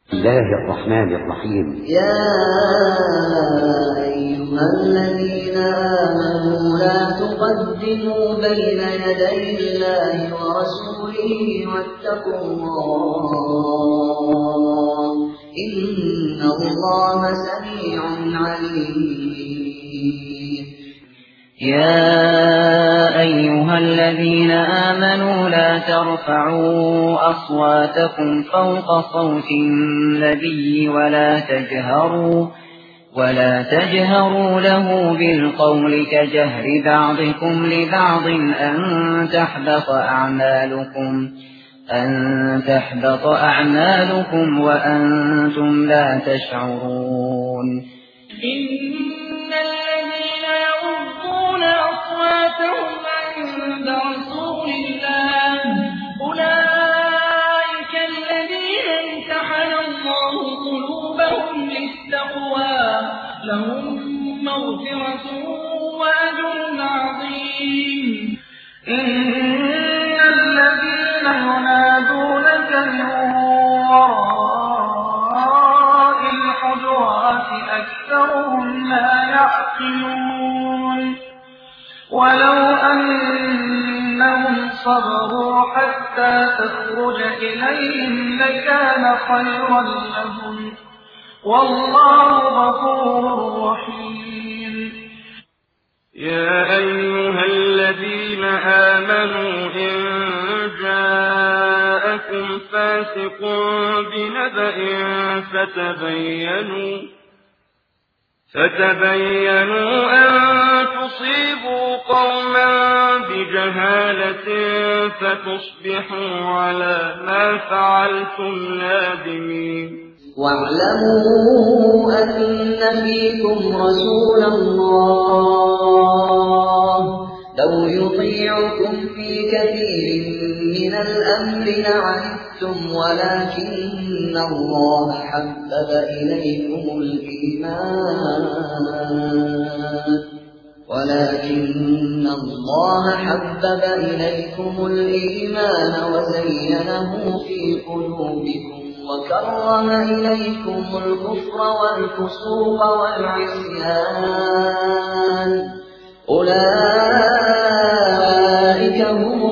بسم الله الرحمن الرحيم. يا أيها الذين آمنوا لا تقدموا بين يدي الله ورسوله واتقوا الله إن الله سميع عليم. يا أيها الذين آمنوا لا ترفعوا أصواتكم فوق صوت النبي ولا تجهروا له بالقول كجهر بعضكم لبعض أن تحبط أعمالكم وأنتم لا تشعرون. إن الذين يغضون أصواتهم عند رسول الله أولئك الذين امتحن الله قلوبهم للتقوى لهم مغفرة وأجر عظيم. إن الذين ينادونك من وراء الحجرات أكثرهم لا يعقلون ولو أنهم صبروا حتى تخرج إليهم لكان خيرا لهم والله غفور رحيم. يا أيها الذين آمنوا إن جاءكم فاسق بنبأ فتبينوا أن تصيبوا قوما بجهالة فتصبحوا على ما فعلتم نادمين. واعلموا أن فيكم رسول الله لو يطيعكم في كثير من الأمر لعنتم ولكن الله حبب إليكم الإيمان وزينه في قلوبكم وكره إليكم الكفر والفسوق والعصيان أولئك هم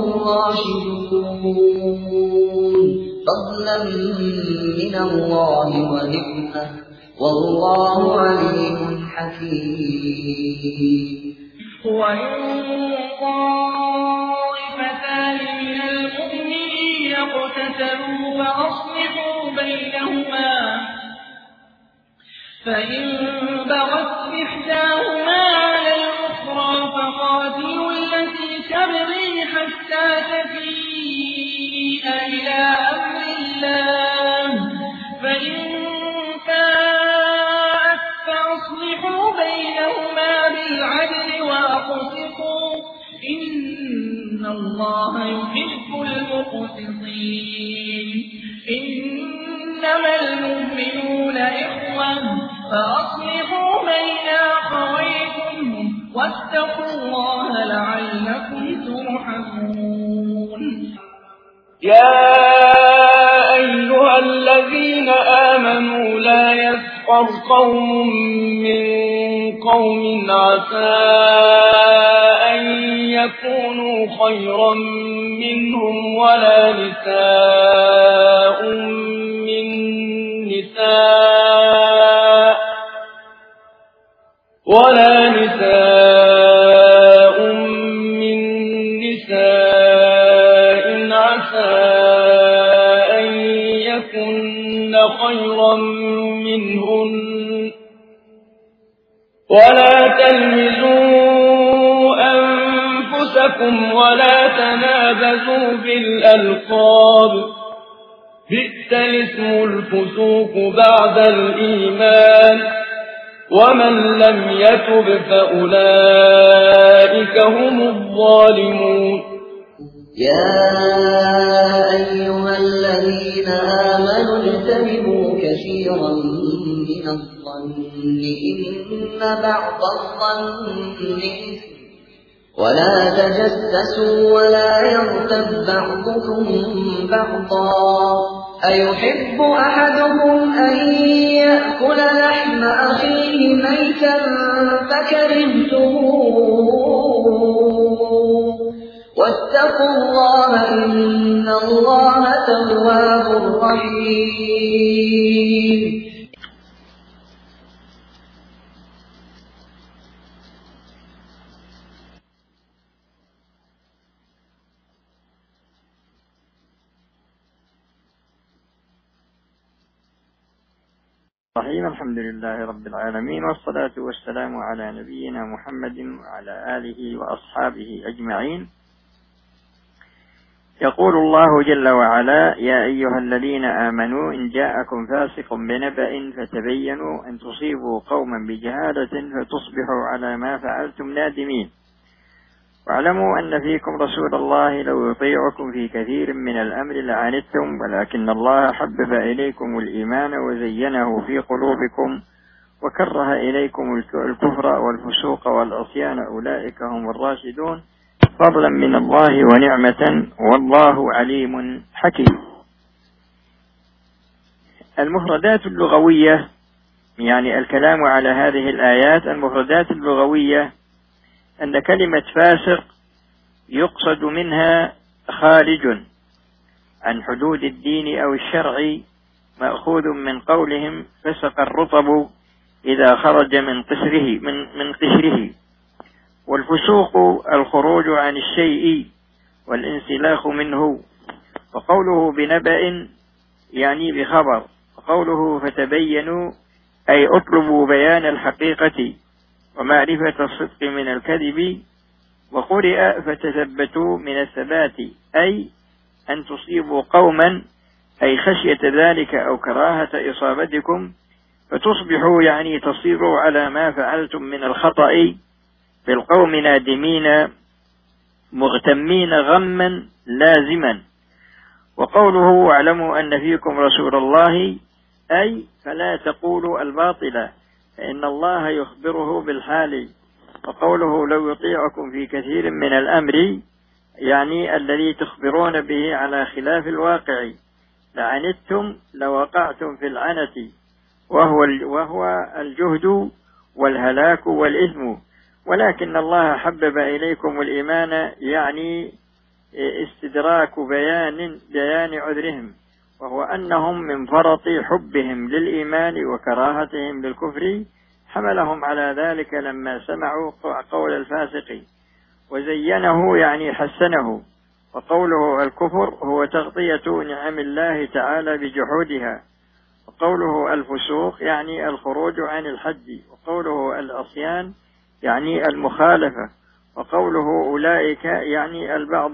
الراشدون فضلا من الله ونعمة والله عليم حكيم. وإن طائفتان من المؤمنين اقتتلوا فأصلحوا بينهما فإن بغت إحداهما على الأخرى فقاتلوا التي تبغي حتى تفيء إلى أمر الله فإن فاءت فأصلحوا بينهما بالعدل وأقسطوا إن الله يحب المقسطين. إنما المؤمنون إخوة فأصلحوا بين أخويكم واتقوا الله لعلكم ترحمون. يا أيها الذين آمنوا لا يسخر قوم من قوم عسى أن يكونوا خيرا منهم ولا نساء من نساء عسى أن يكن خيرا منهن ولا تلمزوا أنفسكم ولا تنابزوا بالألقاب بئس الاسم الفسوق بعد الإيمان ومن لم يتب فأولئك هم الظالمون. يا أيها الذين آمنوا اجتنبوا كثيرا من الظن إن بعض الظن ولا تجسسوا ولا يغتب بعضكم بعضا أيحب أحدكم أن يأكل لحم أخيه ميتا فكرهتموه واتقوا الله إن الله تواب رحيم. الحمد لله رب العالمين، والصلاة والسلام على نبينا محمد وعلى آله وأصحابه أجمعين. يقول الله جل وعلا: يا أيها الذين آمنوا إن جاءكم فاسق بنبأ فتبينوا أن تصيبوا قوما بجهالة فتصبحوا على ما فعلتم نادمين. واعلموا أن فيكم رسول الله لو يطيعكم في كثير من الأمر لعنتم، ولكن الله حبب إليكم الإيمان وزينه في قلوبكم وكره إليكم الكفر والفسوق والعصيان، أولئك هم الراشدون، فضلا من الله ونعمة، والله عليم حكيم. المفردات اللغوية، يعني الكلام على هذه الآيات، المفردات اللغوية أن كلمة فاسق يقصد منها خارج عن حدود الدين أو الشرع، مأخوذ من قولهم فسق الرطب إذا خرج من قشره. والفسوق الخروج عن الشيء والانسلاخ منه. وقوله بنبأ يعني بخبر، وقوله فتبينوا أي اطلبوا بيان الحقيقة ومعرفة الصدق من الكذب. وقرئ فتثبتوا من الثبات، أي أن تصيبوا قوما، أي خشية ذلك أو كراهة إصابتكم، فتصبحوا يعني تصيروا على ما فعلتم من الخطأ في القوم نادمين مغتمين غما لازما. وقوله واعلموا أن فيكم رسول الله، أي فلا تقولوا الباطل فإن الله يخبره بالحال. وقوله لو يطيعكم في كثير من الأمر، يعني الذي تخبرون به على خلاف الواقع، لعنتم لوقعتم في العنة، وهو الجهد والهلاك والإثم. ولكن الله حبب إليكم الإيمان، يعني استدراك بيان عذرهم، وهو أنهم من فرط حبهم للإيمان وكراهتهم للكفر حملهم على ذلك لما سمعوا قول الفاسق، وزينه يعني حسنه. وقوله الكفر هو تغطية نعم الله تعالى بجحودها. وقوله الفسوق يعني الخروج عن الحد. وقوله العصيان يعني المخالفة. وقوله أولئك يعني البعض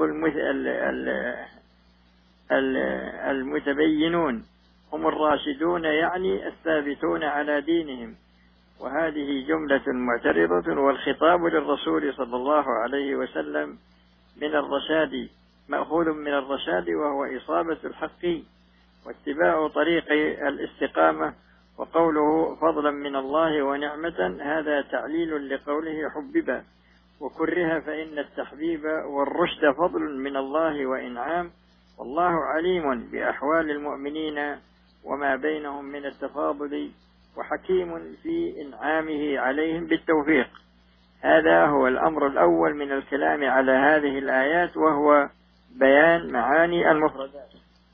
المتبينون هم الراشدون، يعني الثابتون على دينهم. وهذه جملة معترضة، والخطاب للرسول صلى الله عليه وسلم من الرشاد، مأخوذ من الرشاد وهو إصابة الحق واتباع طريق الاستقامة. وقوله فضلا من الله ونعمة، هذا تعليل لقوله حبب وكره، فإن التحبيب والرشد فضل من الله وإنعام، والله عليم بأحوال المؤمنين وما بينهم من التفاضل، وحكيم في إنعامه عليهم بالتوفيق. هذا هو الأمر الأول من الكلام على هذه الآيات، وهو بيان معاني المفردات.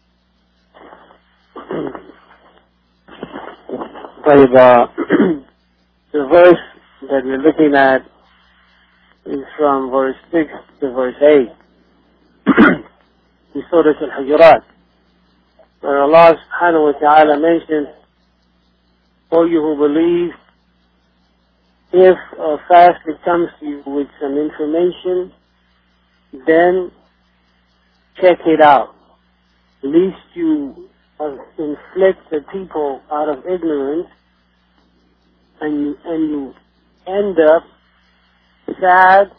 طيب, the verse that we're looking at is from verse 6 to verse 8 in Surah Al-Hujurat, where Allah subhanahu wa ta'ala mentions, "O you who believe, if a fast comes to you with some information, then check it out, lest you inflict the people out of ignorance and you end up sad."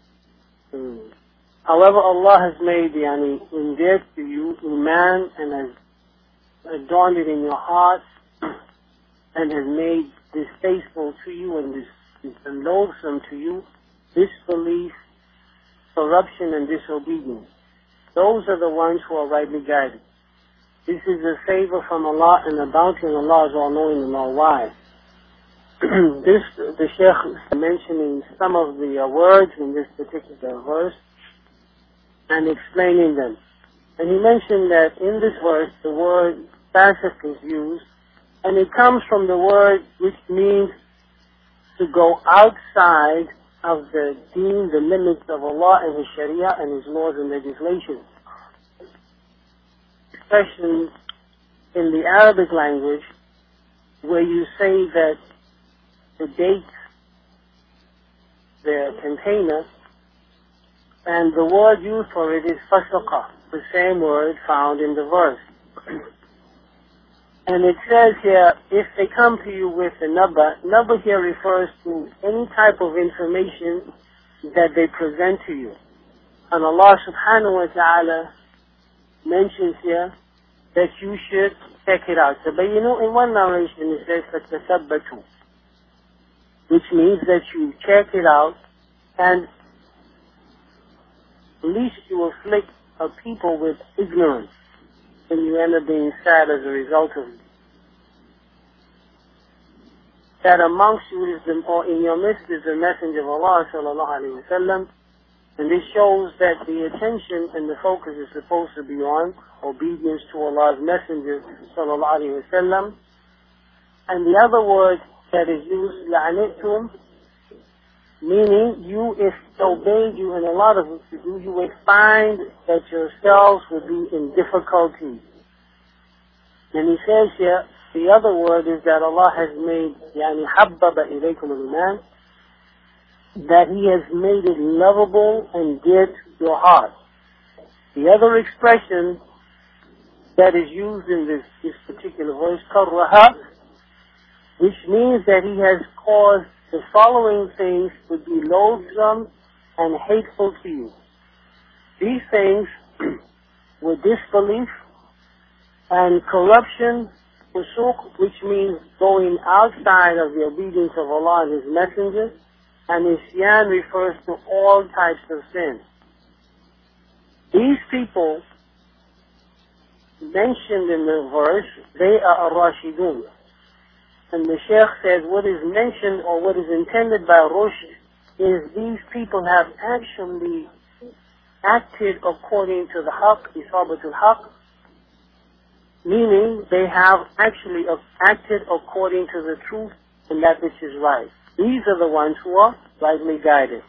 However, Allah has made endeared to you Iman and has adorned it in your heart and has made distasteful to you and loathsome to you disbelief, corruption, and disobedience. Those are the ones who are rightly guided. This is a favor from Allah, and the bounty of Allah is all-knowing and all-wise. The Shaykh is mentioning some of the words in this particular verse and explaining them. And he mentioned that in this verse the word fasiq is used, and it comes from the word which means to go outside of the deen, the limits of Allah and His Sharia and His laws and legislation. Expressions in the Arabic language where you say that the date, the container, and the word used for it is fasaqa, the same word found in the verse. And it says here, if they come to you with a naba here refers to any type of information that they present to you. And Allah subhanahu wa ta'ala mentions here that you should check it out. So, but you know, in one narration it says فَتَثَبَّتُوا, which means that you check it out, and least you afflict a people with ignorance, and you end up being sad as a result of it. That amongst you is or in your midst is the Messenger of Allah sallallahu alaihi wasallam, and this shows that the attention and the focus is supposed to be on obedience to Allah's Messenger sallallahu alaihi wasallam. And the other word that is used, لَعَنِتُمْ, meaning you, if obeyed you in a lot of what you do, you would find that yourselves would be in difficulty. And he says here, the other word is that Allah has made, يعني حَبَّبَ إِلَيْكُمُ الْإِيمَانِ, that He has made it lovable and dear to your heart. The other expression that is used in this particular verse, كَرَّهَ, which means that He has caused the following things to be loathsome and hateful to you. These things were disbelief and corruption, fusuq, which means going outside of the obedience of Allah and His Messenger, and isyan refers to all types of sin. These people mentioned in the verse, they are ar-Rashidun. And the Shaykh says what is mentioned or what is intended by rushd is these people have actually acted according to the haqq, isabatul haqq, meaning they have actually acted according to the truth and that which is right. These are the ones who are rightly guided.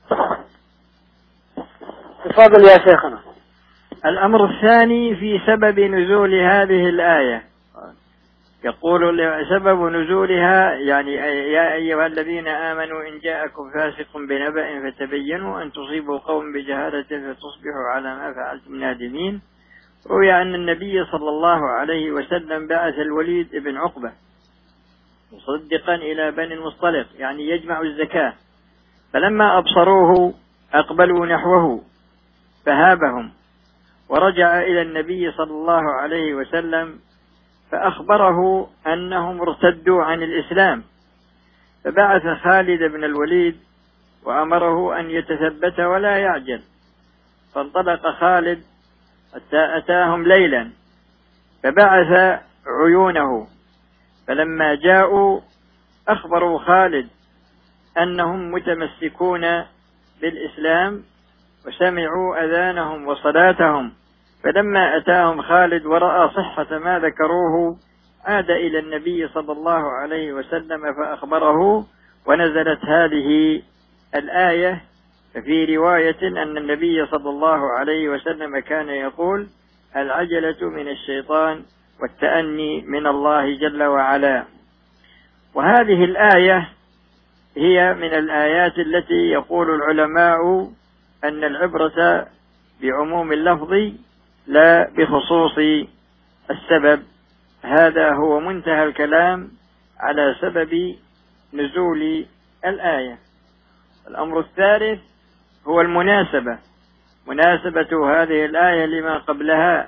تفضل يا شيخنا. الأمر الثاني في سبب نزول هذه الآية، يقول سبب نزولها يعني يا أيها الذين آمنوا إن جاءكم فاسق بنبأ فتبينوا أن تصيبوا قوم بجهالة فتصبحوا على ما فعلتم نادمين. روي أن النبي صلى الله عليه وسلم بعث الوليد بن عقبة مصدقا إلى بني المصطلق، يعني يجمع الزكاة، فلما أبصروه أقبلوا نحوه فهابهم، ورجع إلى النبي صلى الله عليه وسلم فأخبره أنهم ارتدوا عن الإسلام، فبعث خالد بن الوليد وأمره أن يتثبت ولا يعجل، فانطلق خالد حتى أتاهم ليلا فبعث عيونه، فلما جاءوا أخبروا خالد أنهم متمسكون بالإسلام وسمعوا أذانهم وصلاتهم، فلما أتاهم خالد ورأى صحة ما ذكروه عاد إلى النبي صلى الله عليه وسلم فأخبره، ونزلت هذه الآية. ففي رواية أن النبي صلى الله عليه وسلم كان يقول العجلة من الشيطان والتأني من الله جل وعلا. وهذه الآية هي من الآيات التي يقول العلماء أن العبرة بعموم اللفظ لا بخصوص السبب. هذا هو منتهى الكلام على سبب نزول الآية. الأمر الثالث هو المناسبة، مناسبة هذه الآية لما قبلها.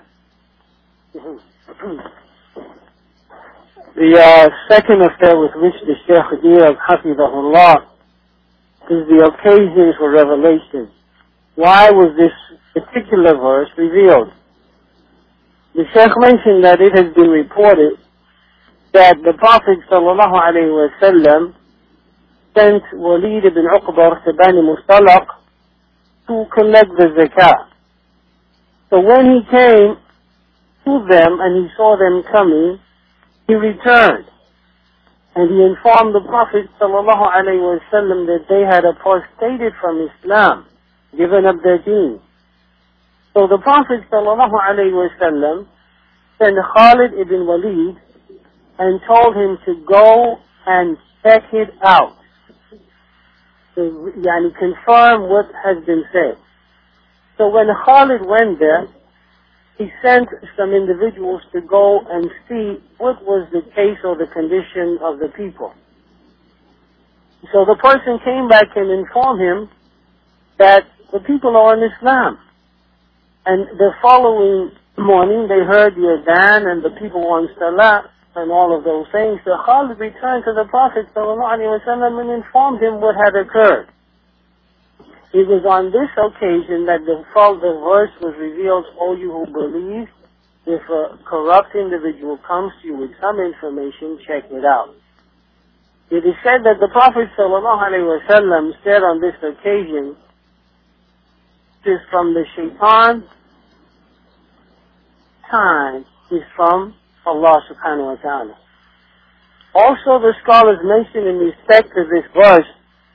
The second affair with which the Shaykh deals, Hafidahullah, is the occasion for revelation. Why was this particular verse revealed? the Sheikh mentioned that it has been reported that the Prophet ﷺ sent Walid ibn Uqbar to Bani Mustalaq to collect the zakah. So when he came to them and he saw them coming, he returned. And he informed the Prophet ﷺ that they had apostated from Islam, given up their deen. So the Prophet ﷺ sent Khalid ibn Walid and told him to go and check it out, to confirm what has been said. So when Khalid went there, he sent some individuals to go and see what was the case or the condition of the people. So the person came back and informed him that the people are in Islam. And the following morning they heard the adhan and the people were on salah and all of those things. So Khalid returned to the Prophet ﷺ and informed him what had occurred. It was on this occasion that the verse was revealed, "O you who believe, if a corrupt individual comes to you with some information, check it out." It is said that the Prophet ﷺ said on this occasion, "Is from the shaitan, time is from Allah subhanahu wa ta'ala." Also the scholars mention in respect to this verse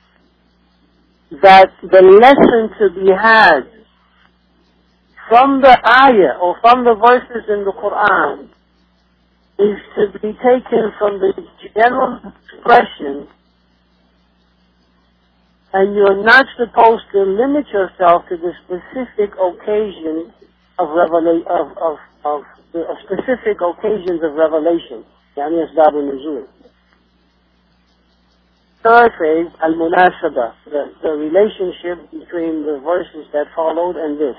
that the lesson to be had from the ayah or from the verses in the Quran is to be taken from the general expression, and you're not supposed to limit yourself to the specific occasion of specific occasions of revelation. يعني أسباب النزول. Third phase, al-munasabah, the relationship between the verses that followed and this.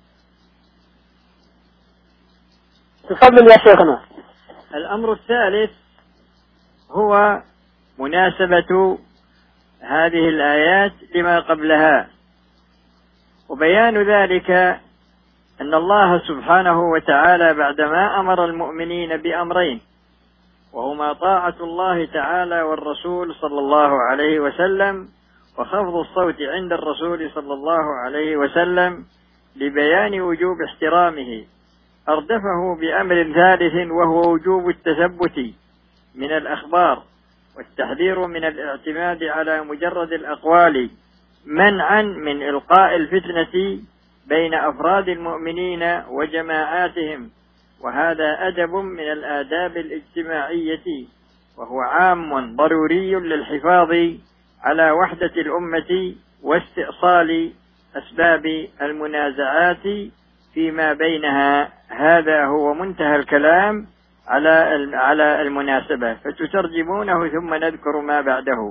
تفضل يا شيخنا. الأمر الثالث هو مناسبة هذه الآيات لما قبلها، وبيان ذلك أن الله سبحانه وتعالى بعدما أمر المؤمنين بأمرين، وهما طاعة الله تعالى والرسول صلى الله عليه وسلم وخفض الصوت عند الرسول صلى الله عليه وسلم لبيان وجوب احترامه، أردفه بأمر ثالث وهو وجوب التثبت من الأخبار والتحذير من الاعتماد على مجرد الأقوال منعا من إلقاء الفتنة بين أفراد المؤمنين وجماعاتهم، وهذا أدب من الآداب الاجتماعية، وهو عام ضروري للحفاظ على وحدة الأمة واستئصال أسباب المنازعات فيما بينها. هذا هو منتهى الكلام على المناسبة، فتترجمونه ثم نذكر ما بعده.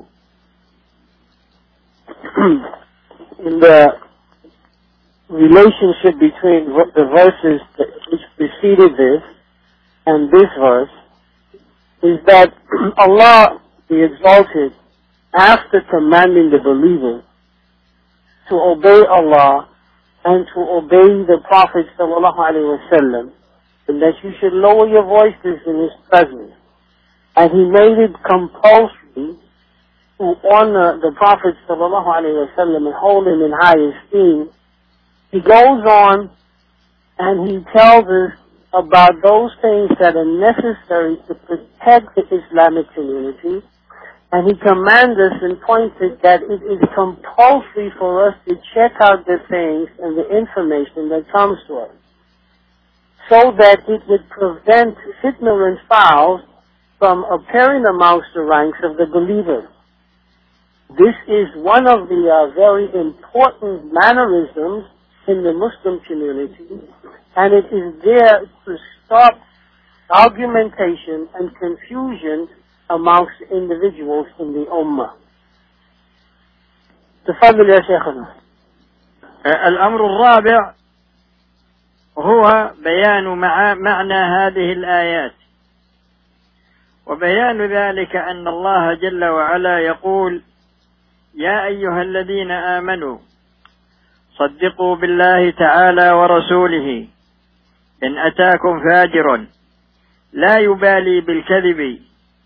In the relationship between the verses which preceded this and this verse is that Allah, be exalted, after commanding the believers to obey Allah and to obey the Prophet ﷺ, and that you should lower your voices in His presence, and He made it compulsory to honor the Prophet ﷺ and hold him in high esteem. He goes on and he tells us about those things that are necessary to protect the Islamic community, and he commands us and points out that it is compulsory for us to check out the things and the information that comes to us, so that it would prevent fitna and fouls from appearing amongst the ranks of the believers. This is one of the very important mannerisms in the Muslim community, and it is there to stop argumentation and confusion amongst individuals in the Ummah. تفضل يا شيخنا. الأمر الرابع هو بيان معنى هذه الآيات، وبيان ذلك أن الله جل وعلا يقول: يا أيها الذين آمنوا صدقوا بالله تعالى ورسوله إن أتاكم فاجر لا يبالي بالكذب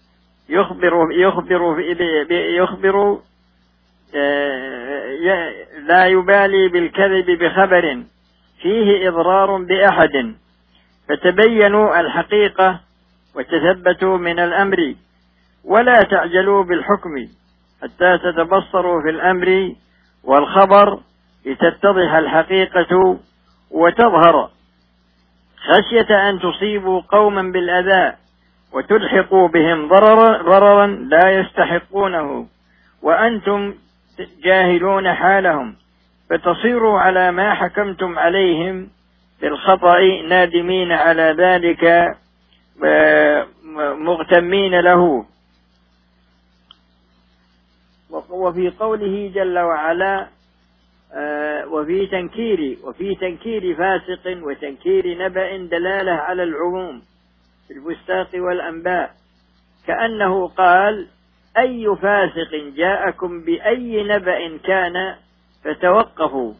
لا يبالي بالكذب بخبر فيه إضرار بأحد، فتبينوا الحقيقة وتثبتوا من الأمر، ولا تعجلوا بالحكم حتى تتبصروا في الأمر والخبر لتتضح الحقيقة وتظهر، خشية أن تصيبوا قوما بالأذى وتلحقوا بهم ضررا لا يستحقونه وأنتم جاهلون حالهم، فتصيروا على ما حكمتم عليهم بالخطأ نادمين على ذلك مغتمين له. وفي قوله جل وعلا وفي تنكير فاسق وتنكير نبأ دلالة على العموم في الفساق والأنباء، كأنه قال أي فاسق جاءكم بأي نبأ كان فتوقفوا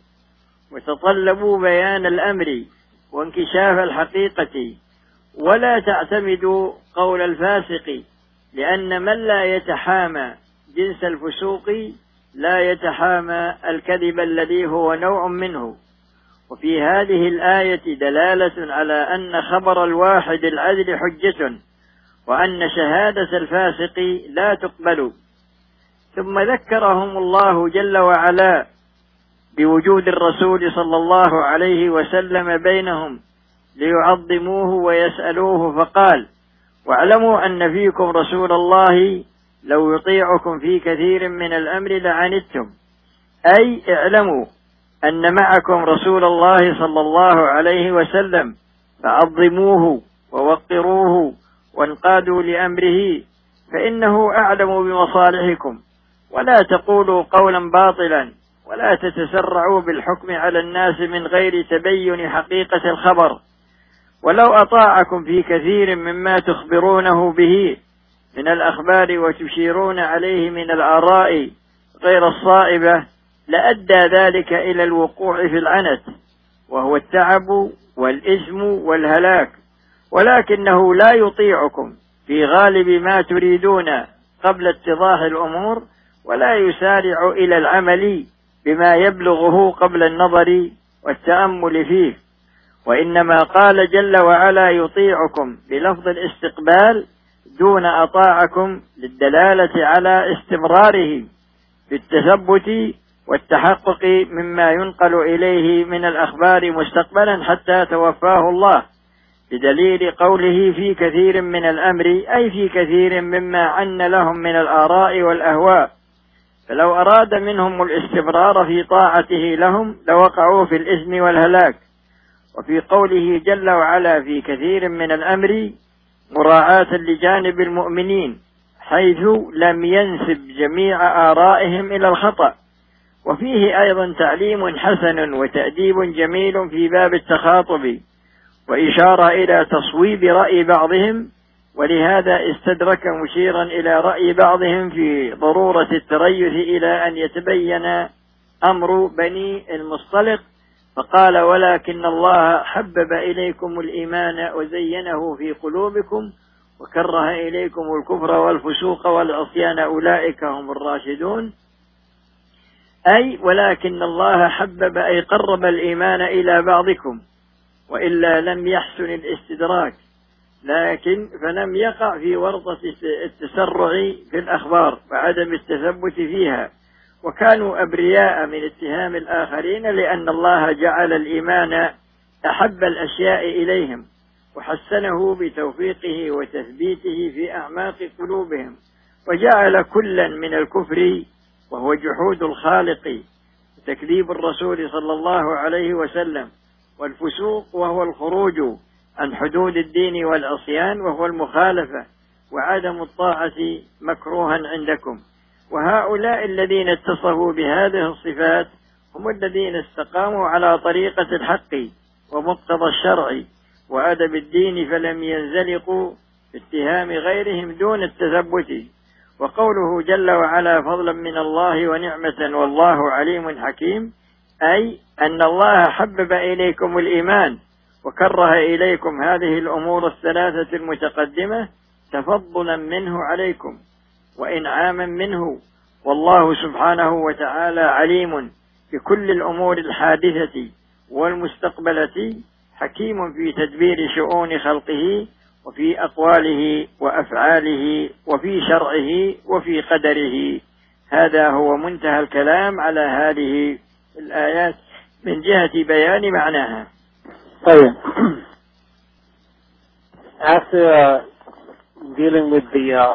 وتطلبوا بيان الأمر وانكشاف الحقيقة، ولا تعتمدوا قول الفاسق، لأن من لا يتحامى جنس الفسوق لا يتحامى الكذب الذي هو نوع منه. وفي هذه الآية دلالة على أن خبر الواحد العدل حجة، وأن شهادة الفاسق لا تقبل. ثم ذكرهم الله جل وعلا بوجود الرسول صلى الله عليه وسلم بينهم ليعظموه ويسألوه، فقال واعلموا أن فيكم رسول الله لو يطيعكم في كثير من الأمر لعنتم، أي اعلموا أن معكم رسول الله صلى الله عليه وسلم فعظموه ووقروه وانقادوا لأمره، فإنه أعلم بمصالحكم، ولا تقولوا قولا باطلا، ولا تتسرعوا بالحكم على الناس من غير تبين حقيقة الخبر، ولو أطاعكم في كثير مما تخبرونه به من الأخبار وتشيرون عليه من الآراء غير الصائبة لأدى ذلك إلى الوقوع في العنت، وهو التعب والإثم والهلاك، ولكنه لا يطيعكم في غالب ما تريدون قبل اتضاح الأمور، ولا يسارع إلى العمل بما يبلغه قبل النظر والتأمل فيه، وإنما قال جل وعلا يطيعكم بلفظ الاستقبال دون أطاعكم للدلالة على استمراره بالتثبت والتحقق مما ينقل إليه من الأخبار مستقبلا حتى توفاه الله، بدليل قوله في كثير من الأمر، أي في كثير مما عن لهم من الآراء والأهواء، فلو أراد منهم الاستمرار في طاعته لهم لوقعوا في الإثم والهلاك. وفي قوله جل وعلا في كثير من الأمر مراعاة لجانب المؤمنين، حيث لم ينسب جميع آرائهم إلى الخطأ. وفيه أيضا تعليم حسن وتأديب جميل في باب التخاطب، وإشارة إلى تصويب رأي بعضهم، ولهذا استدرك مشيرا إلى رأي بعضهم في ضرورة التريث إلى أن يتبين أمر بني المصطلق، فقال ولكن الله حبب إليكم الإيمان وزينه في قلوبكم وكره إليكم الكفر والفسوق والعصيان أولئك هم الراشدون، أي ولكن الله حبب أي قرب الإيمان إلى بعضكم، وإلا لم يحسن الاستدراك، لكن فلم يقع في ورطة التسرع في الأخبار وعدم التثبت فيها، وكانوا أبرياء من اتهام الآخرين، لأن الله جعل الإيمان أحب الأشياء إليهم وحسنه بتوفيقه وتثبيته في أعماق قلوبهم، وجعل كلا من الكفر وهو جحود الخالق وتكذيب الرسول صلى الله عليه وسلم، والفسوق وهو الخروج عن حدود الدين والعصيان وهو المخالفة وعدم الطاعة مكروها عندكم. وهؤلاء الذين اتصفوا بهذه الصفات هم الذين استقاموا على طريقة الحق ومقتضى الشرع وأدب الدين، فلم ينزلقوا باتهام غيرهم دون التثبت. وقوله جل وعلا فضلا من الله ونعمة والله عليم حكيم، أي أن الله حبب إليكم الإيمان وكره إليكم هذه الأمور الثلاثة المتقدمة تفضلا منه عليكم وإنعاما منه، والله سبحانه وتعالى عليم بكل الأمور الحادثة والمستقبلة، حكيم في تدبير شؤون خلقه وفي أقواله وأفعاله وفي شرعه وفي قدره. هذا هو منتهى الكلام على هذه الآيات من جهة بيان معناها. طيب. After dealing with the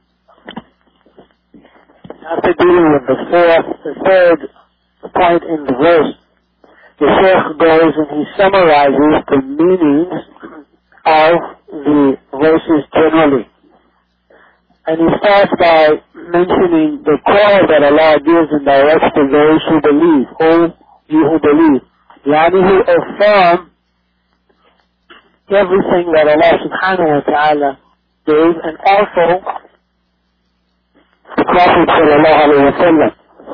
third point in the verse, the Shaykh goes and he summarizes the meanings of the verses generally. And he starts by mentioning the call that Allah gives and directs to those who believe, O you who believe. Yani who affirm everything that Allah subhanahu wa ta'ala gave, and also the Prophet sallallahu alayhi wa sallam.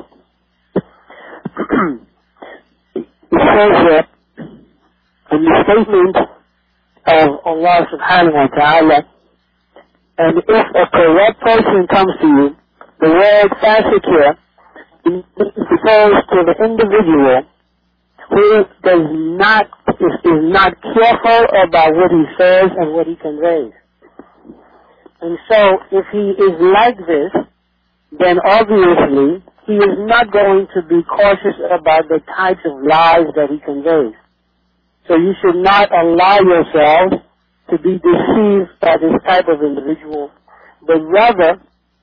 It says that in the statement of Allah subhanahu wa ta'ala, and if a corrupt person comes to you, the word fasiq here refers to the individual who is not careful about what he says and what he conveys. And so, if he is like this, then obviously he is not going to be cautious about the types of lies that he conveys. So you should not allow yourselves to be deceived by this type of individual, but rather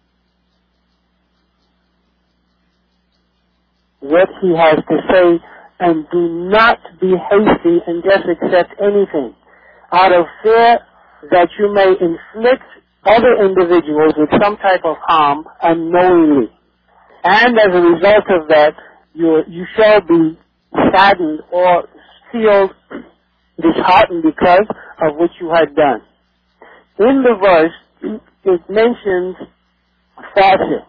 what he has to say, and do not be hasty and just accept anything out of fear that you may inflict other individuals with some type of harm unknowingly. And as a result of that, you shall be saddened or feel disheartened because of what you had done. In the verse, it mentions fasiq,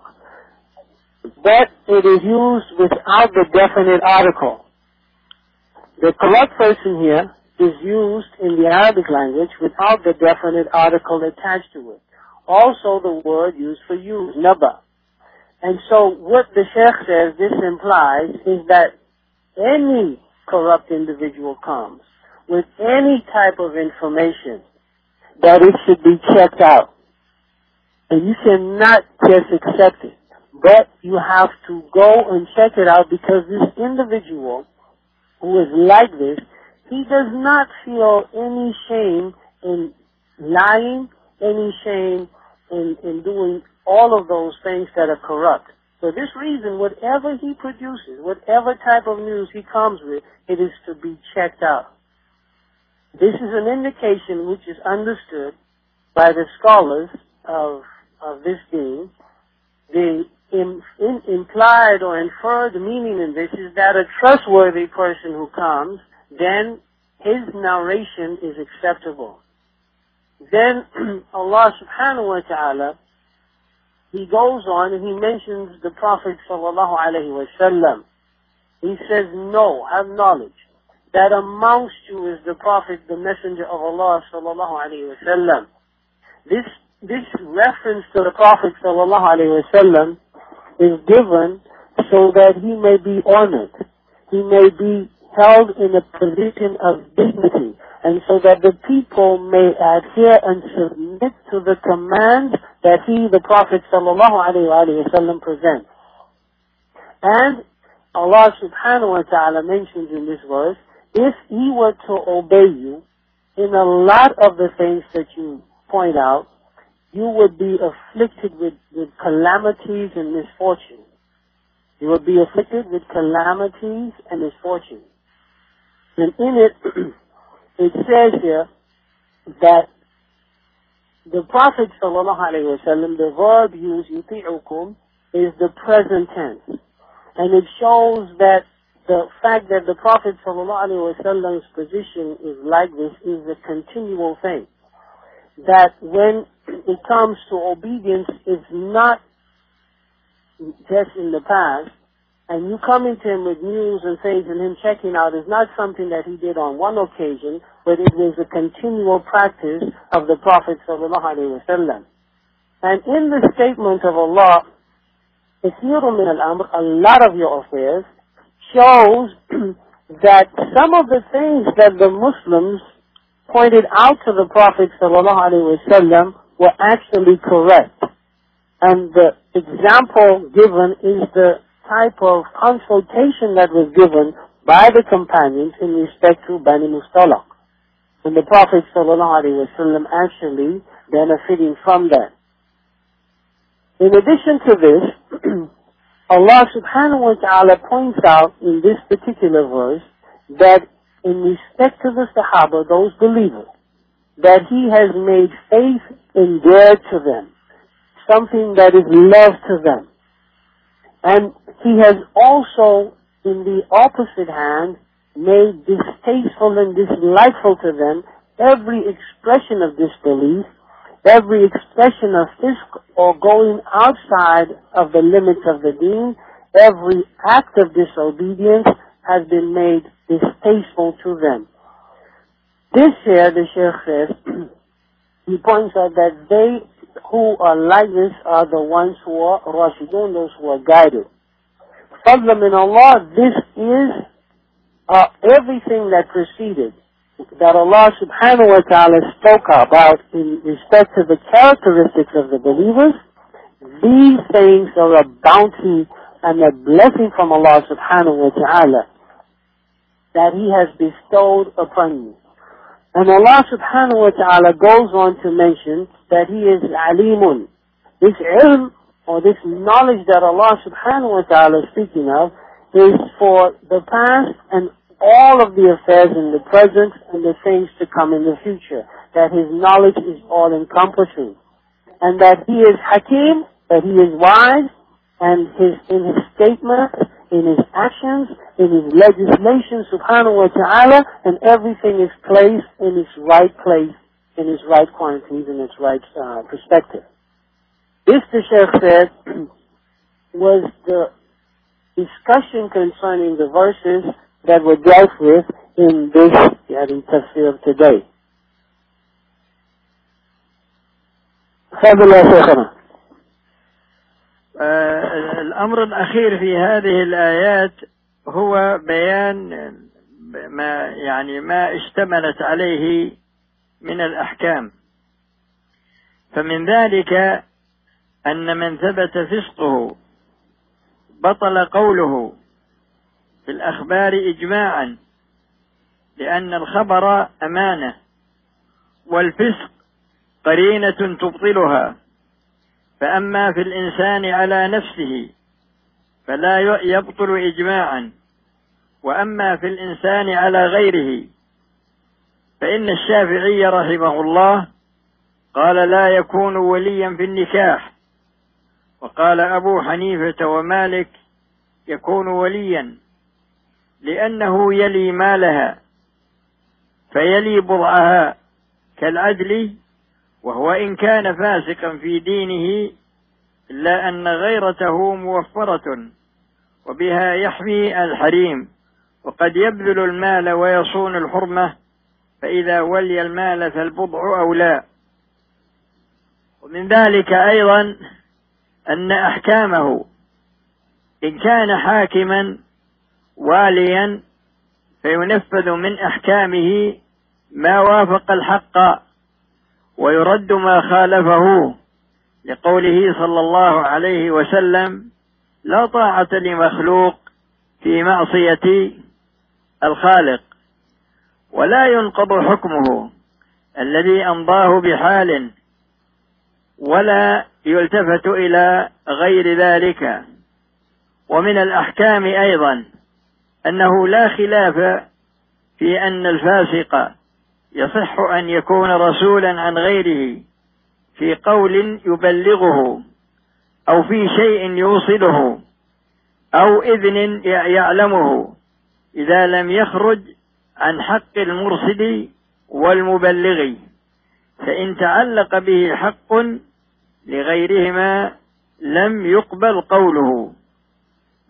but it is used without the definite article. The correct person here is used in the Arabic language without the definite article attached to it. Also the word used for you, naba. And so what the Shaykh says this implies is that any corrupt individual comes with any type of information, that it should be checked out. And you cannot just accept it, but you have to go and check it out, because this individual who is like this, he does not feel any shame in lying, any shame in doing all of those things that are corrupt. For this reason, whatever he produces, whatever type of news he comes with, it is to be checked out. This is an indication which is understood by the scholars of this deen. The implied or inferred meaning in this is that a trustworthy person who comes, then his narration is acceptable. Then Allah subhanahu wa ta'ala, He goes on and He mentions the Prophet sallallahu alayhi wa sallam. He says, know, have knowledge, that amongst you is the Prophet, the Messenger of Allah sallallahu alayhi wa sallam. This reference to the Prophet sallallahu alayhi wa sallam is given so that he may be honored, he may be held in a position of dignity, and so that the people may adhere and submit to the command that he, the Prophet sallallahu alayhi wa sallam, presents. And Allah subhanahu wa ta'ala mentions in this verse, if he were to obey you in a lot of the things that you point out, you would be afflicted with calamities and misfortune. You would be afflicted with calamities and misfortune. And in it, it says here that the Prophet sallallahu alaihi wasallam, the verb used, yuti'ukum, is the present tense. And it shows that the fact that the Prophet sallallahu alaihi wasallam's position is like this is a continual thing. That when it comes to obedience, it's not just in the past, and you come into him with news and things, and him checking out is not something that he did on one occasion, but it was a continual practice of the Prophet ﷺ. And in the statement of Allah, كثير من الأمر, a lot of your affairs, shows that some of the things that the Muslims pointed out to the Prophet ﷺ were actually correct. And the example given is the type of consultation that was given by the companions in respect to Bani Mustalaq, and the Prophet ﷺ actually benefiting from that. In addition to this, Allah subhanahu wa ta'ala points out in this particular verse that in respect to the Sahaba, those believers, that He has made faith endeared to them, something that is love to them. And He has also, in the opposite hand, made distasteful and dislikeful to them every expression of disbelief, every expression of fisk or going outside of the limits of the deen, every act of disobedience has been made distasteful to them. This here, the Shaykh says, he points out that they who are like this are the ones who are Rashidun, those who are guided. Fadla min Allah, this is everything that preceded, that Allah subhanahu wa ta'ala spoke about in respect to the characteristics of the believers. These things are a bounty and a blessing from Allah subhanahu wa ta'ala that He has bestowed upon you. And Allah subhanahu wa ta'ala goes on to mention that He is alimun. This ilm, or this knowledge that Allah subhanahu wa ta'ala is speaking of, is for the past and all of the affairs in the present and the things to come in the future. That His knowledge is all-encompassing. And that He is Hakim, that He is wise, and in His statements, in His actions, in His legislation, subhanahu wa ta'ala, and everything is placed in its right place, in its right quantities, in its right perspective. This, the Shaykh said, was the discussion concerning the verses that were dealt with in this tafsir today. الأمر الأخير في هذه الآيات هو بيان ما اشتملت عليه من الأحكام. فمن ذلك أن من ثبت فسقه بطل قوله في الأخبار إجماعا، لأن الخبر أمانة، والفسق قرينة تبطلها. فأما في الإنسان على نفسه فلا يبطل إجماعا، وأما في الإنسان على غيره فإن الشافعي رحمه الله قال لا يكون وليا في النكاح، وقال أبو حنيفة ومالك يكون وليا لأنه يلي مالها، فيلي بضعها كالعدل، وهو إن كان فاسقا في دينه إلا أن غيرته موفرة وبها يحمي الحريم، وقد يبذل المال ويصون الحرمة، فإذا ولي المال فالبضع أولى. ومن ذلك أيضا أن أحكامه إن كان حاكما واليا فينفذ من أحكامه ما وافق الحق ويرد ما خالفه، لقوله صلى الله عليه وسلم لا طاعة لمخلوق في معصية الخالق، ولا ينقض حكمه الذي أمضاه بحال، ولا يلتفت إلى غير ذلك. ومن الأحكام أيضا أنه لا خلاف في أن الفاسق يصح أن يكون رسولا عن غيره في قول يبلغه، أو في شيء يوصله، أو إذن يعلمه، إذا لم يخرج عن حق المرسل والمبلغ، فإن تعلق به حق لغيرهما لم يقبل قوله.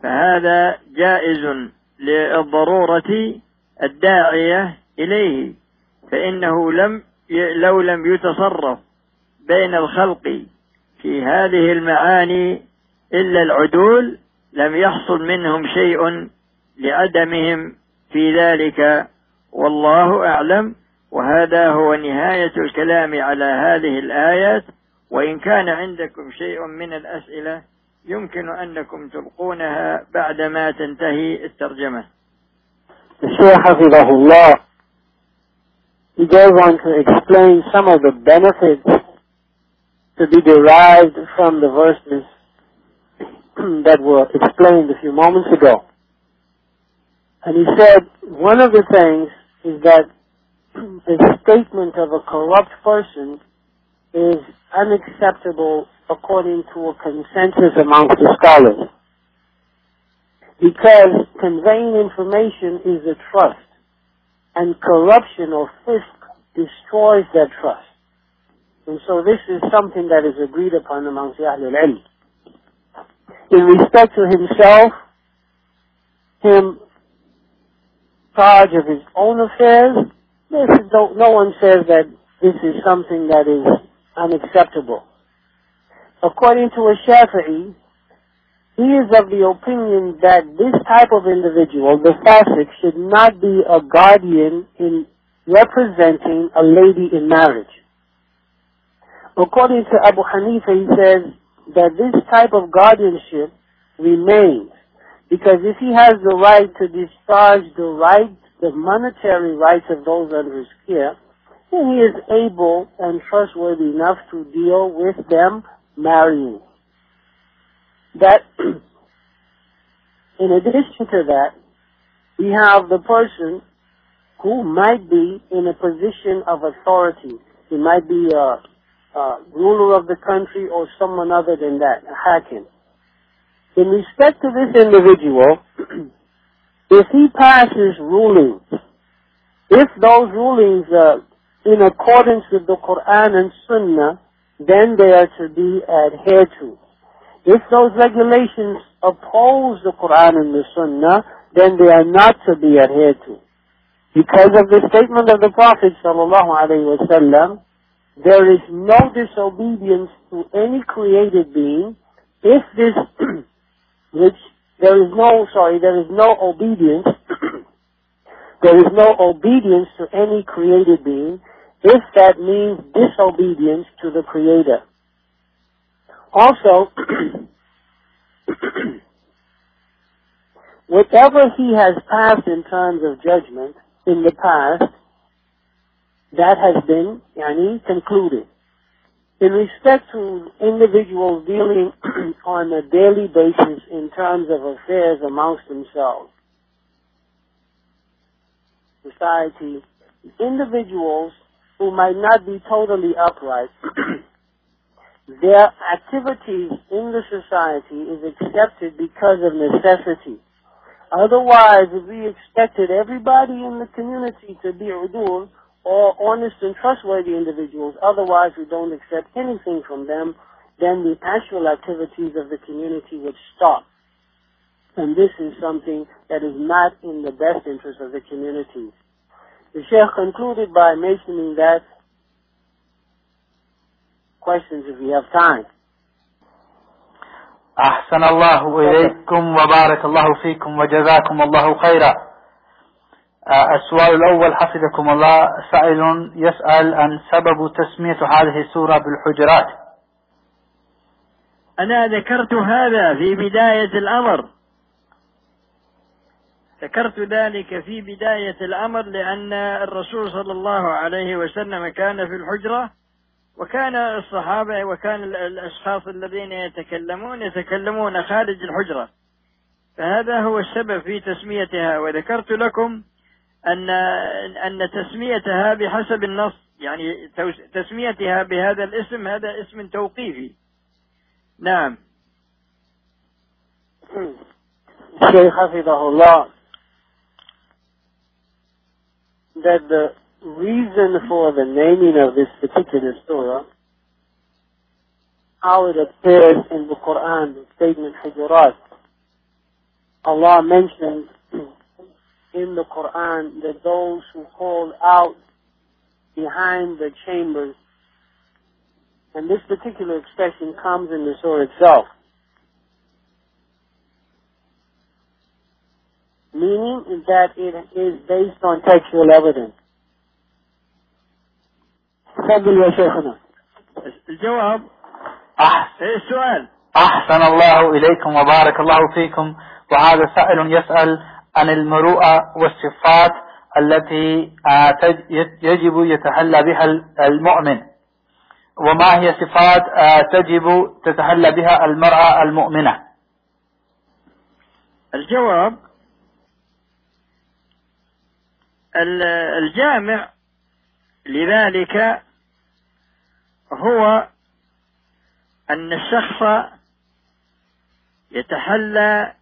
فهذا جائز للضرورة الداعية إليه، فإنه لو لم يتصرف بين الخلق في هذه المعاني إلا العدول لم يحصل منهم شيء لعدمهم في ذلك، والله أعلم. وهذا هو نهاية الكلام على هذه الآيات، وإن كان عندكم شيء من الأسئلة يمكن أنكم تلقونها بعدما تنتهي الترجمة. الشيخ حفظه الله, he goes on to explain some of the benefits to be derived from the verses that were explained a few moments ago. And he said one of the things is that the statement of a corrupt person is unacceptable according to a consensus amongst the scholars, because conveying information is a trust, and corruption or fisk destroys that trust. And so this is something that is agreed upon amongst the Ahlul Ilm. In respect to himself, him charge of his own affairs, no one says that this is something that is unacceptable. According to a Shafi'i, he is of the opinion that this type of individual, the fasiq, should not be a guardian in representing a lady in marriage. According to Abu Hanifa, he says that this type of guardianship remains, because if he has the right to discharge the monetary rights of those under his care, then he is able and trustworthy enough to deal with them marrying. That, in addition to that, we have the person who might be in a position of authority. He might be a ruler of the country or someone other than that, a hakim. In respect to this individual, if he passes rulings, if those rulings are in accordance with the Quran and Sunnah, then they are to be adhered to. If those regulations oppose the Quran and the Sunnah, then they are not to be adhered to. Because of the statement of the Prophet ﷺ, there is no disobedience to any created being if this, there is no obedience, there is no obedience to any created being if that means disobedience to the Creator. Also, whatever he has passed in terms of judgment in the past, that has been concluded. In respect to individuals dealing on a daily basis in terms of affairs amongst themselves, society, individuals who might not be totally upright, their activities in the society is accepted because of necessity. Otherwise, if we expected everybody in the community to be udul, or honest and trustworthy individuals, otherwise we don't accept anything from them, then the actual activities of the community would stop. And this is something that is not in the best interest of the community. The Sheikh concluded by mentioning that. Questions if we have time. أحسن الله إليكم وبارك الله فيكم وجزاكم الله خيرا. السؤال الأول حفظكم الله، سائل يسأل عن سبب تسمية هذه السورة بالحجرات. أنا ذكرت هذا في بداية الأمر، ذكرت ذلك في بداية الأمر، لأن الرسول صلى الله عليه وسلم كان في الحجرة، وكان الصحابة وكان الأشخاص الذين يتكلمون خارج الحجرة، فهذا هو السبب في تسميتها. وذكرت لكم أن تسميتها بحسب النص، يعني تسميتها بهذا الاسم هذا اسم توقيفي. نعم. Shaykh Hafidahullah, that the reason for the naming of this particular surah, how it appears in the Quran, the statement Hujurat, Allah mentioned in the Quran that those who call out behind the chambers, and this particular expression comes in the surah itself, meaning that it is based on textual evidence. تفضل يا شيخنا. الجواب السؤال. أحسن الله إليكم وبارك الله فيكم. وهذا سائل يسأل عن المروءة والصفات التي يجب يتحلى بها المؤمن، وما هي صفات تجب تتحلى بها المرأة المؤمنة؟ الجواب الجامع لذلك هو أن الشخص يتحلى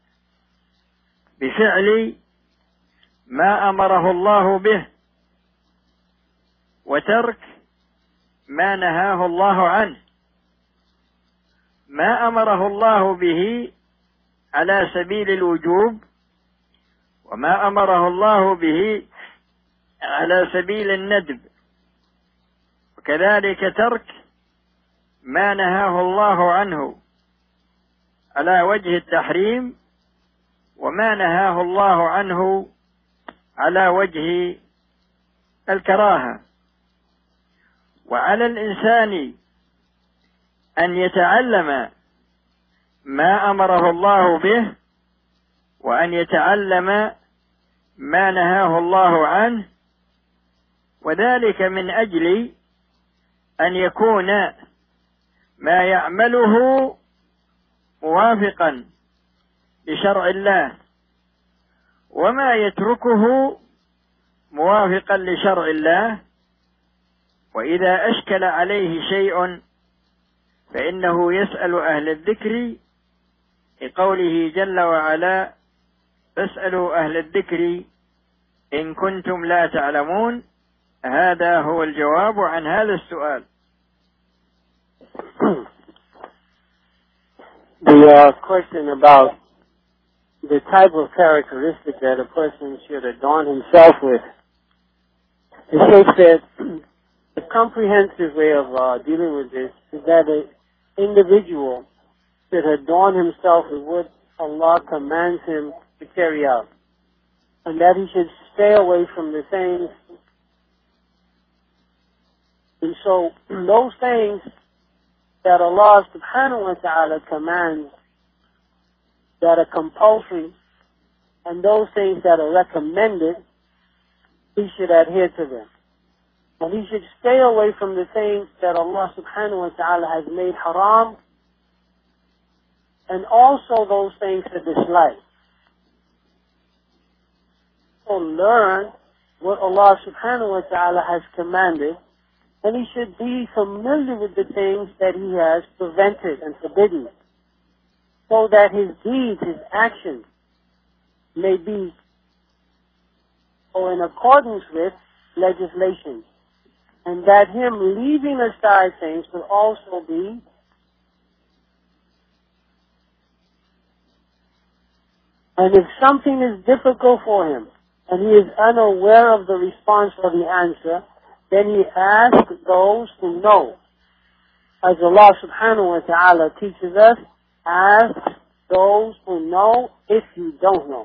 بفعل ما أمره الله به وترك ما نهاه الله عنه. ما أمره الله به على سبيل الوجوب، وما أمره الله به على سبيل الندب، وكذلك ترك ما نهاه الله عنه على وجه التحريم، وما نهاه الله عنه على وجه الكراهة. وعلى الإنسان أن يتعلم ما أمره الله به، وأن يتعلم ما نهاه الله عنه، وذلك من أجل أن يكون ما يعمله موافقا لشرع الله، وما يتركه موافقا لشرع الله. وإذا أشكل عليه شيء فإنه يسأل أهل الذكر، لقوله جل وعلا: فاسألوا أهل الذكر إن كنتم لا تعلمون. هذا هو الجواب عن هذا السؤال. The question about the type of characteristic that a person should adorn himself with. The Shaykh said the comprehensive way of dealing with this is that an individual should adorn himself with what Allah commands him to carry out, and that he should stay away from the things. And so those things that Allah subhanahu wa ta'ala commands that are compulsory, and those things that are recommended, he should adhere to them. And he should stay away from the things that Allah subhanahu wa ta'ala has made haram, and also those things that dislike. So learn what Allah subhanahu wa ta'ala has commanded, and he should be familiar with the things that he has prevented and forbidden, so that his deeds, his actions, may be in accordance with legislation, and that him leaving aside things will also be and if something is difficult for him and he is unaware of the response or the answer, then he asks those who know. As Allah subhanahu wa ta'ala teaches us, ask those who know if you don't know.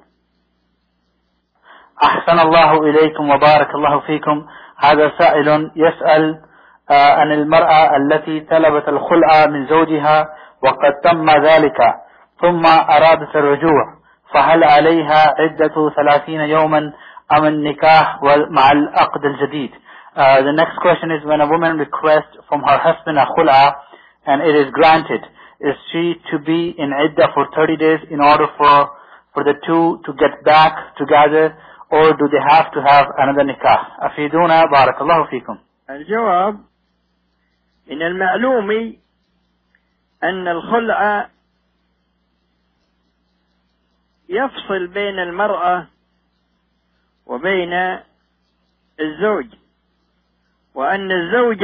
أحسن الله إليكم وبارك الله فيكم. هذا سائل يسأل عن المرأة التي طلبت الخلع من زوجها وقد تم ذلك ثم أرادت الرجوع، فهل عليها عدة 30 يوما أم النكاح مع العقد الجديد؟ The next question is, when a woman requests from her husband a khul'a and it is granted, is she to be in iddah for 30 days in order for the two to get back together, or do they have to have another nikah? أفيدونا بارك الله فيكم. الجواب: من المعلوم أن الخلع يفصل بين المرأة وبين الزوج، وأن الزوج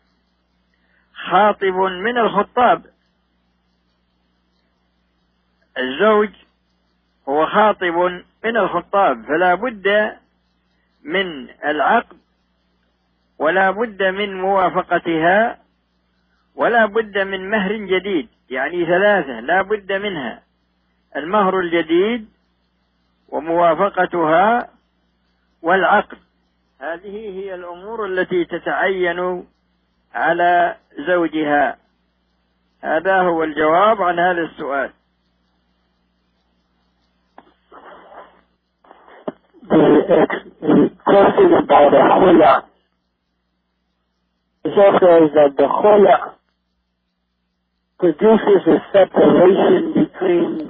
خاطب من الخطاب. الزوج هو خاطب من الخطاب، فلا بد من العقد ولا بد من موافقتها ولا بد من مهر جديد، يعني 3 لا بد منها: المهر الجديد وموافقتها والعقد. هذه هي الأمور التي تتعين على زوجها. هذا هو الجواب عن هذا السؤال. The question about the khula. It says that the khula produces a separation between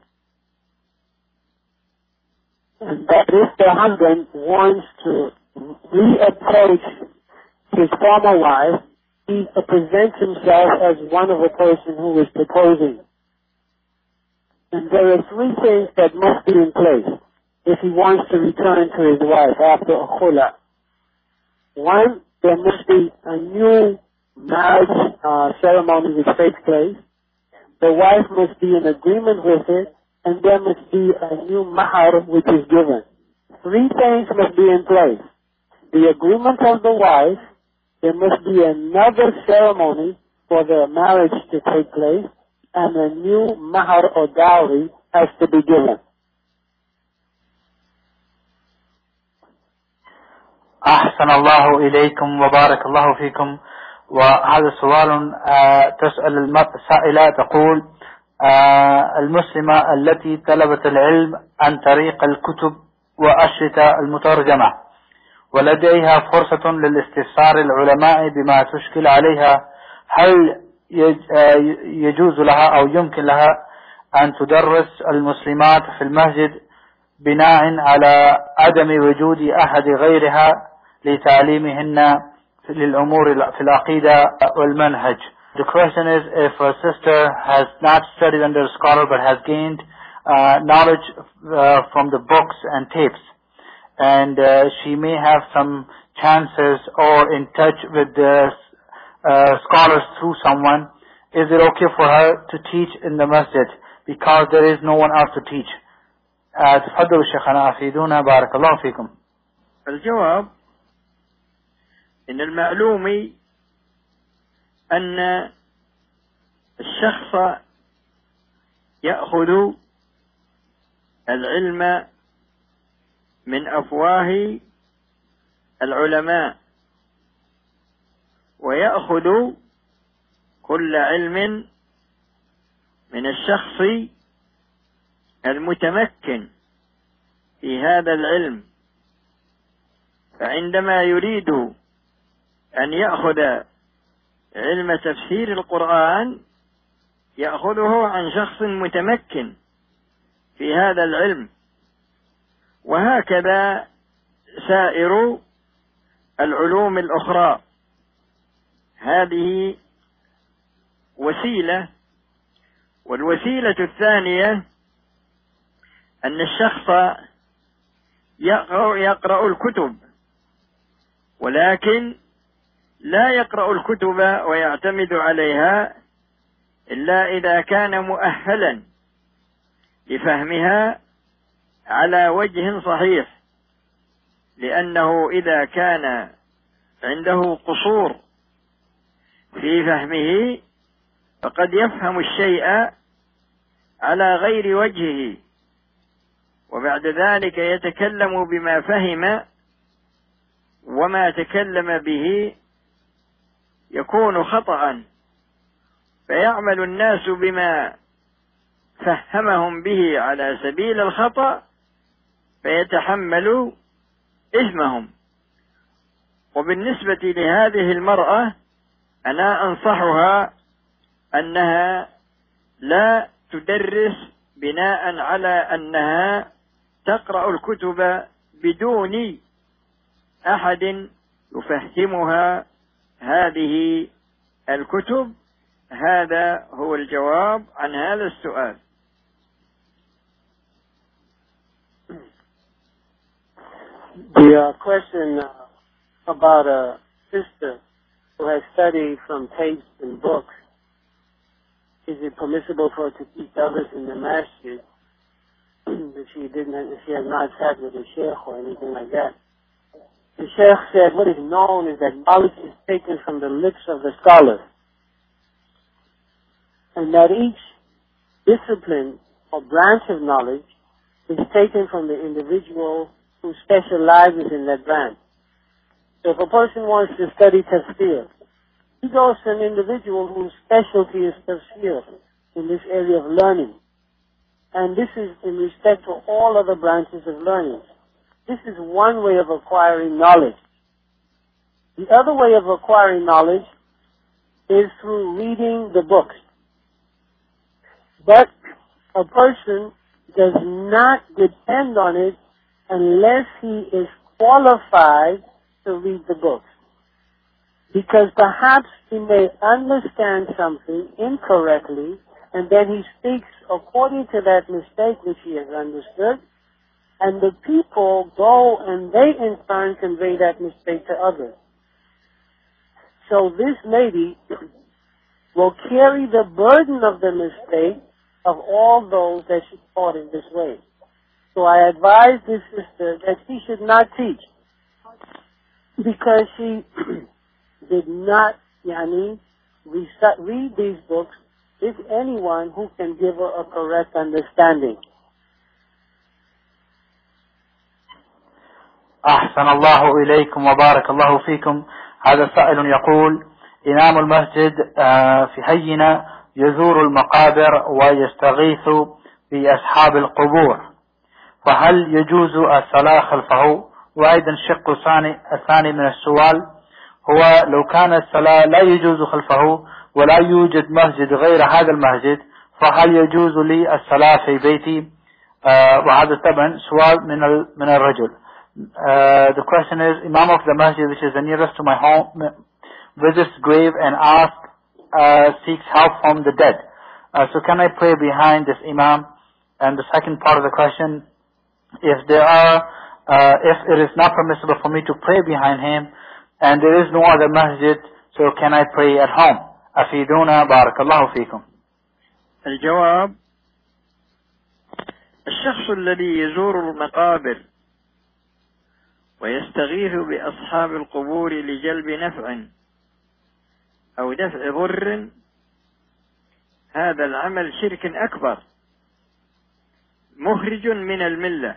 that if the husband wants to reapproach his former wife, he presents himself as one of a person who is proposing. And there are 3 things that must be in place if he wants to return to his wife after a khula. 1, there must be a new marriage ceremony which takes place. The wife must be in agreement with it, and there must be a new mahar which is given. 3 things must be in place. The agreement of the wife, there must be another ceremony for the marriage to take place, and a new mahar or dowry has to be given. أحسن الله إليكم وبارك الله فيكم. وهذا سؤال تسأل السائلة تقول: المسلمة التي طلبت العلم عن طريق الكتب وأشرطة المترجمة ولديها فرصة للاستفسار العلماء بما تشكل عليها، هل يجوز لها أو يمكن لها أن تدرس المسلمات في المسجد بناء على عدم وجود أحد غيرها لتعليمهن للأمور في العقيدة والمنهج؟ The question is, if a sister has not studied under a scholar but has gained knowledge from the books and tapes, and she may have some chances or in touch with the scholars through someone, is it okay for her to teach in the masjid because there is no one else to teach? تفضلوا شيخنا أفيدونا بارك الله فيكم. الجواب: إن المعلوم أن الشخص يأخذ العلم من أفواه العلماء، ويأخذ كل علم من الشخص المتمكن في هذا العلم. فعندما يريد أن يأخذ علم تفسير القرآن يأخذه عن شخص متمكن في هذا العلم، وهكذا سائر العلوم الأخرى. هذه وسيلة. والوسيلة الثانية أن الشخص يقرأ الكتب، ولكن لا يقرأ الكتب ويعتمد عليها إلا إذا كان مؤهلا لفهمها على وجه صحيح، لأنه إذا كان عنده قصور في فهمه فقد يفهم الشيء على غير وجهه، وبعد ذلك يتكلم بما فهم، وما تكلم به يكون خطأ، فيعمل الناس بما فهمهم به على سبيل الخطأ فيتحملوا إثمهم. وبالنسبة لهذه المرأة أنا أنصحها أنها لا تدرس بناء على أنها تقرأ الكتب بدون أحد يفهمها هذه الكتب. هذا هو الجواب عن هذا السؤال. The question about a sister who has studied from tapes and books, is it permissible for her to teach others in the masjid? if she has not sat with a sheikh or anything like that. The sheikh said what is known is that knowledge is taken from the lips of the scholars, and that each discipline or branch of knowledge is taken from the individual who specializes in that branch. So if a person wants to study tafsir, he goes to an individual whose specialty is tafsir in this area of learning. And this is in respect to all other branches of learning. This is one way of acquiring knowledge. The other way of acquiring knowledge is through reading the books. But a person does not depend on it unless he is qualified to read the books. Because perhaps he may understand something incorrectly, and then he speaks according to that mistake which he has understood, and the people go and they in turn convey that mistake to others. So this lady will carry the burden of the mistake of all those that she taught in this way. So I advise this sister that she should not teach, because she did not read these books with anyone who can give her a correct understanding. أحسن الله إليكم وبارك الله فيكم. هذا سائل يقول: إمام المسجد في حينا يزور المقابر ويستغيث بأصحاب القبور، فهل يجوز الصلاة خلفه؟ وأيضا الشق الثاني من السؤال هو: لو كان الصلاة لا يجوز خلفه ولا يوجد مسجد غير هذا المسجد، فهل يجوز لي الصلاة في بيتي؟ وهذا طبعا سؤال من الرجل. The question is, Imam of the masjid which is the nearest to my home visits grave and seeks help from the dead. So can I pray behind this Imam? And the second part of the question, if it is not permissible for me to pray behind him and there is no other masjid, so can I pray at home? أفيدونا بارك الله فيكم. الجواب: الشخص الذي يزور المقابر ويستغيث بأصحاب القبور لجلب نفع أو دفع ضر، هذا العمل شرك أكبر مخرج من الملة،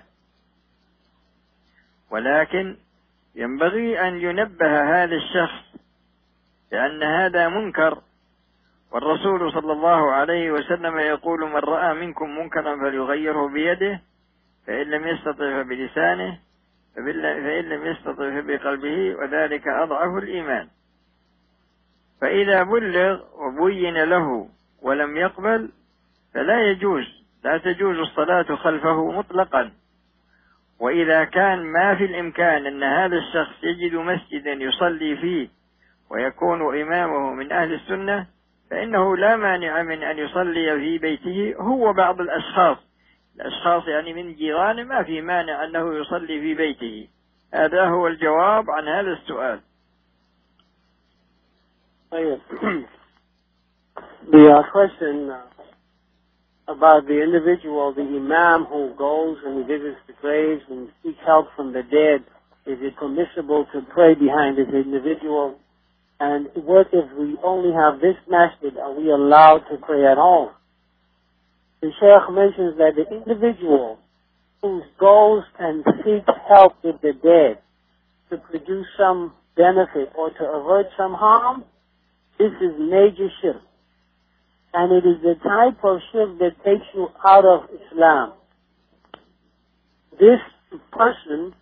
ولكن ينبغي أن ينبه هذا الشخص لأن هذا منكر، والرسول صلى الله عليه وسلم يقول: من رأى منكم منكرا فليغيره بيده، فإن لم يستطع فبلسانه، فإن لم يستطع فبقلبه، وذلك أضعف الإيمان. فإذا بلغ وبين له ولم يقبل لا تجوز الصلاة خلفه مطلقا. وإذا كان ما في الإمكان أن هذا الشخص يجد مسجدا يصلي فيه ويكون إمامه من أهل السنة، فإنه لا مانع من أن يصلي في بيته هو بعض الأشخاص يعني من جيرانه، ما في مانع أنه يصلي في بيته. هذا هو الجواب عن هذا السؤال. The question about the individual, the imam who goes and he visits the graves and seeks help from the dead, is it permissible to pray behind this individual? And what if we only have this masjid? Are we allowed to pray at home? The Shaykh mentions that the individual who goes and seeks help with the dead to produce some benefit or to avert some harm, this is major shirk. And it is the type of shirk that takes you out of Islam. This person,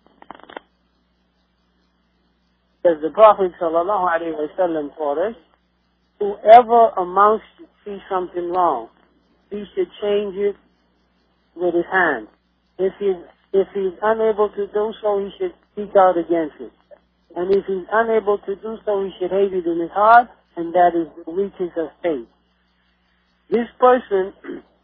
as the Prophet ﷺ taught us, whoever amongst you sees something wrong, he should change it with his hand. If he's unable to do so, he should speak out against it. And if he's unable to do so, he should hate it in his heart, and that is the weakest of faith. This person,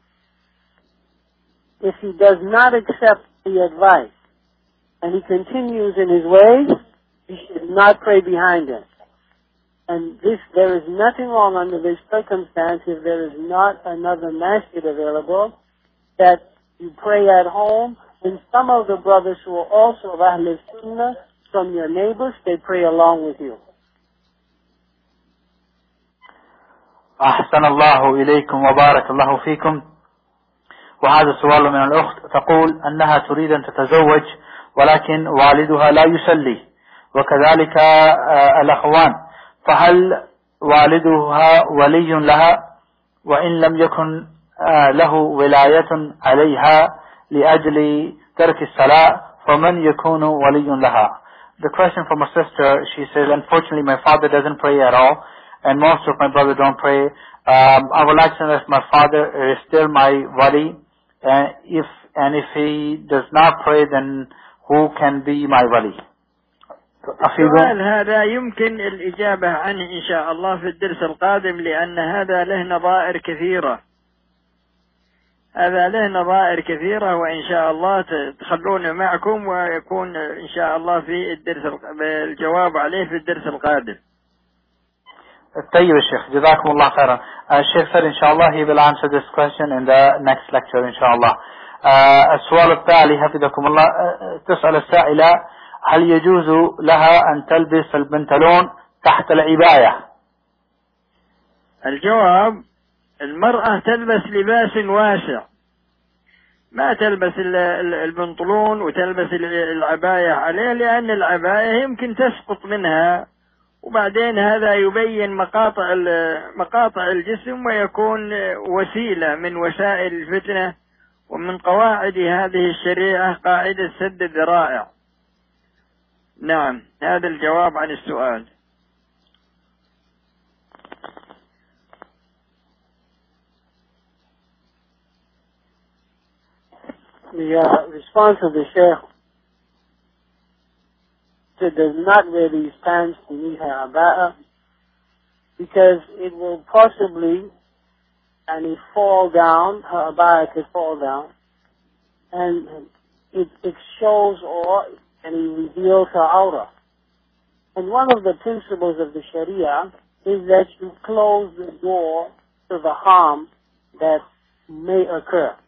if he does not accept the advice and he continues in his ways, he should not pray behind him. And there is nothing wrong under this circumstance if there is not another masjid available, that you pray at home, and some of the brothers who are also of Ahl Sunnah from your neighbors, they pray along with you. أحسن الله إليكم وبارك الله فيكم. وهذا سؤال من الأخت تقول أنها تريد أن تتزوج ولكن والدها لا يصلي وكذلك الأخوان، فهل والدها ولي لها وإن لم يكن له ولاية عليها لأجل ترك الصلاة فمن يكون ولي لها؟ The question from a sister, she says, unfortunately my father doesn't pray at all and most of my brothers don't pray. I would like to know if my father is still my wali, if he does not pray, then who can be my wali? السؤال هذا يمكن الإجابة عنه إن شاء الله في الدرس القادم، لأن هذا له نظائر كثيرة، وإن شاء الله تخلون معكم ويكون إن شاء الله في الجواب عليه في الدرس القادم. طيب الشيخ جزاكم الله خيرا. الشيخ said إن شاء الله he will answer this question in the next lecture إن شاء الله. السؤال التالي حفظكم الله، تسأل السائلة هل يجوز لها أن تلبس البنطلون تحت العباية؟ الجواب المرأة تلبس لباس واسع، ما تلبس البنطلون وتلبس العباية عليه، لأن العباية يمكن تسقط منها، وبعدين هذا يبين مقاطع الجسم ويكون وسيلة من وسائل الفتنة، ومن قواعد هذه الشريعة قاعدة سد الذرائع. نعم، هذا الجواب عن السؤال. The response of the Sheikh said does not wear these pants beneath her abaya because it will possibly fall down, her abaya could fall down, and it shows and it reveals her aura. And one of the principles of the Sharia is that you close the door to the harm that may occur.